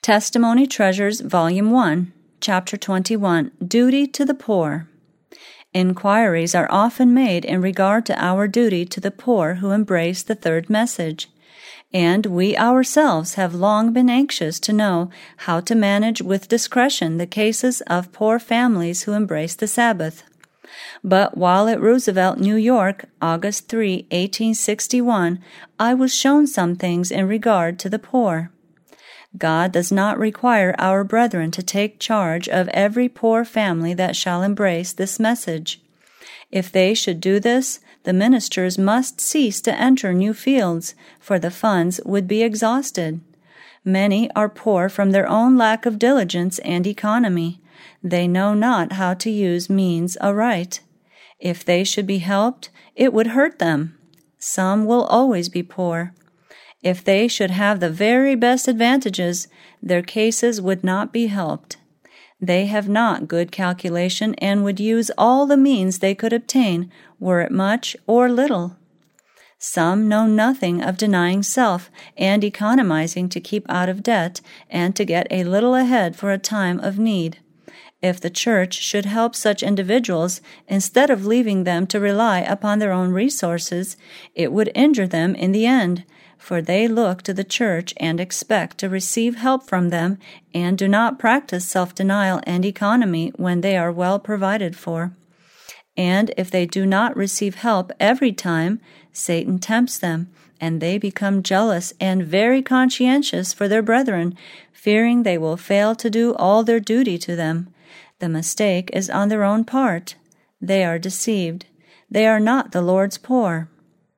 Testimony Treasures, Volume 1, Chapter 21, Duty to the Poor. Inquiries are often made in regard to our duty to the poor who embrace the third message, and we ourselves have long been anxious to know how to manage with discretion the cases of poor families who embrace the Sabbath. But while at Roosevelt, New York, August 3, 1861, I was shown some things in regard to the poor. God does not require our brethren to take charge of every poor family that shall embrace this message. If they should do this, the ministers must cease to enter new fields, for the funds would be exhausted. Many are poor from their own lack of diligence and economy. They know not how to use means aright. If they should be helped, it would hurt them. Some will always be poor. If they should have the very best advantages, their cases would not be helped. They have not good calculation and would use all the means they could obtain, were it much or little. Some know nothing of denying self and economizing to keep out of debt and to get a little ahead for a time of need. If the church should help such individuals, instead of leaving them to rely upon their own resources, it would injure them in the end, for they look to the church and expect to receive help from them and do not practice self-denial and economy when they are well provided for. And if they do not receive help every time, Satan tempts them, and they become jealous and very conscientious for their brethren, fearing they will fail to do all their duty to them. The mistake is on their own part. They are deceived. They are not the Lord's poor.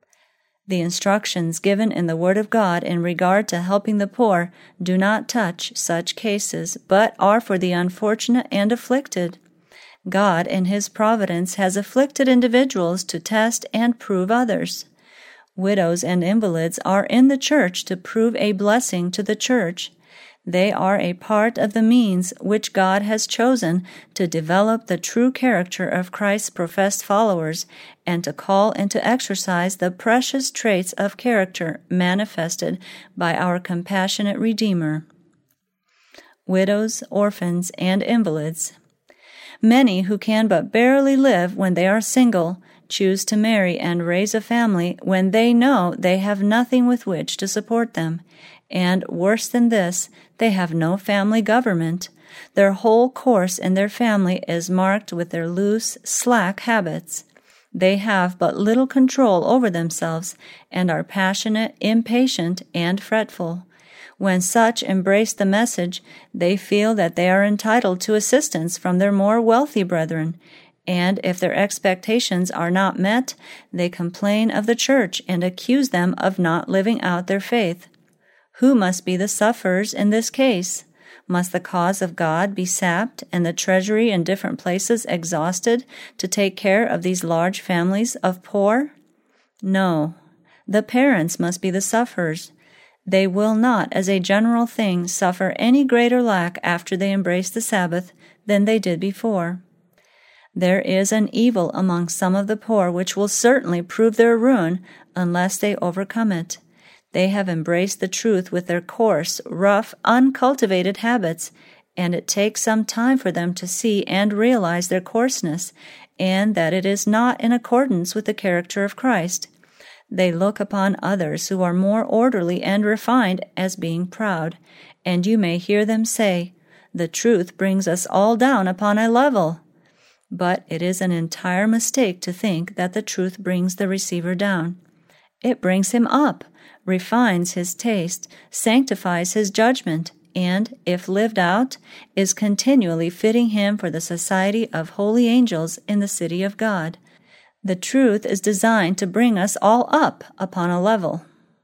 The instructions given in the Word of God in regard to helping the poor do not touch such cases, but are for the unfortunate and afflicted. God in His providence has afflicted individuals to test and prove others. Widows and invalids are in the church to prove a blessing to the church. They are a part of the means which God has chosen to develop the true character of Christ's professed followers and to call into exercise the precious traits of character manifested by our compassionate Redeemer. Widows, orphans, and invalids. Many who can but barely live when they are single choose to marry and raise a family when they know they have nothing with which to support them. And worse than this, they have no family government. Their whole course in their family is marked with their loose, slack habits. They have but little control over themselves and are passionate, impatient, and fretful. When such embrace the message, they feel that they are entitled to assistance from their more wealthy brethren, and if their expectations are not met, they complain of the church and accuse them of not living out their faith. Who must be the sufferers in this case? Must the cause of God be sapped and the treasury in different places exhausted to take care of these large families of poor? No, the parents must be the sufferers. They will not, as a general thing, suffer any greater lack after they embrace the Sabbath than they did before. There is an evil among some of the poor which will certainly prove their ruin unless they overcome it. They have embraced the truth with their coarse, rough, uncultivated habits, and it takes some time for them to see and realize their coarseness, and that it is not in accordance with the character of Christ. They look upon others who are more orderly and refined as being proud, and you may hear them say, "The truth brings us all down upon a level." But it is an entire mistake to think that the truth brings the receiver down. It brings him up, refines his taste, sanctifies his judgment, and, if lived out, is continually fitting him for the society of holy angels in the city of God. The truth is designed to bring us all up upon a level.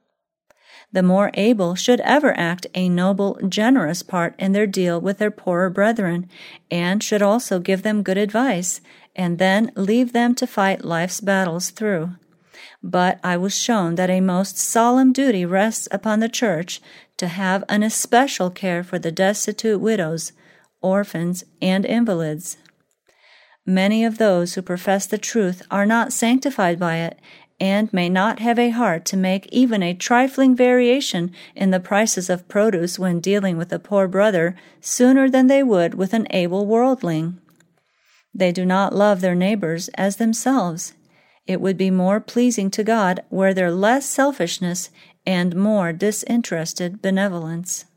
The more able should ever act a noble, generous part in their deal with their poorer brethren, and should also give them good advice, and then leave them to fight life's battles through. But I was shown that a most solemn duty rests upon the church to have an especial care for the destitute widows, orphans, and invalids. Many of those who profess the truth are not sanctified by it, and may not have a heart to make even a trifling variation in the prices of produce when dealing with a poor brother sooner than they would with an able worldling. They do not love their neighbors as themselves. It would be more pleasing to God were there less selfishness and more disinterested benevolence.